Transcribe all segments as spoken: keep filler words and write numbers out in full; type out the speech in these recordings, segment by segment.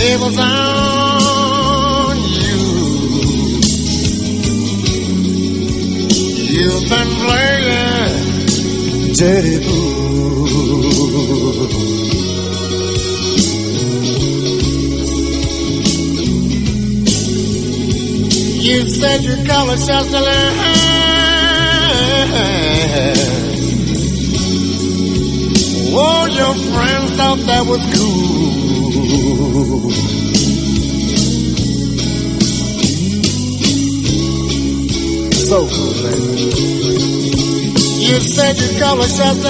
tables on you. You've been playing dirty boo. You said your color just a oh, your friends thought that was cool. So cool, baby. You said your color just a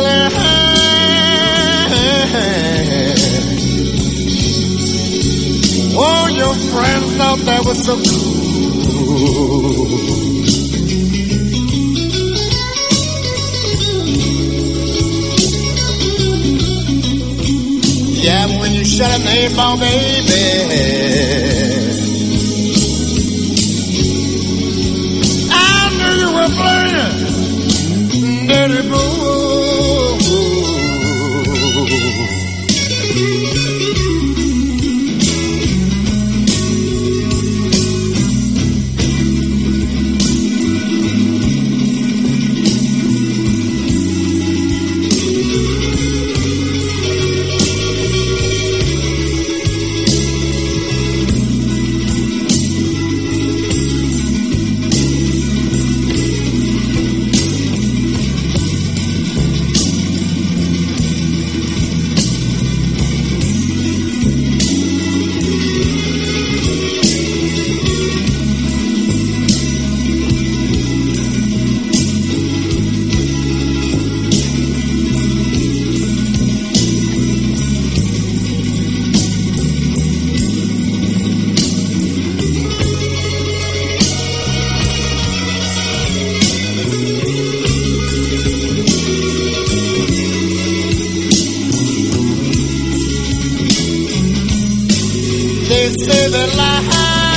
oh, your friends thought that was so cool. Yeah, when you shut up the eight ball, baby, I knew you were playing dirty boo. They say that life,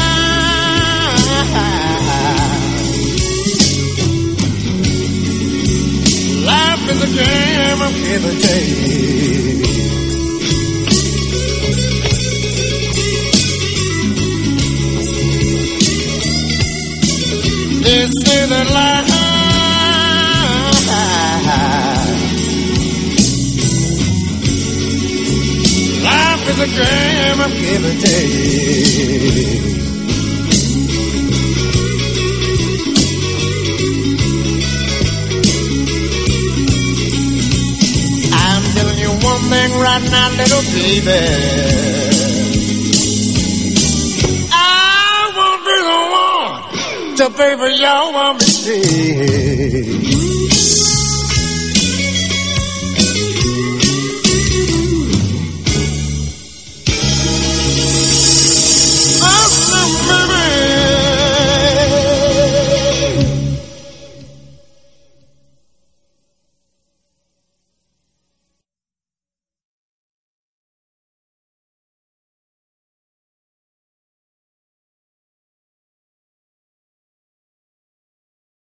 life is a game of give and take. They say that life, life is a game of give and take. I'm telling you one thing right now, little baby, I won't be the one to pay for your mistake.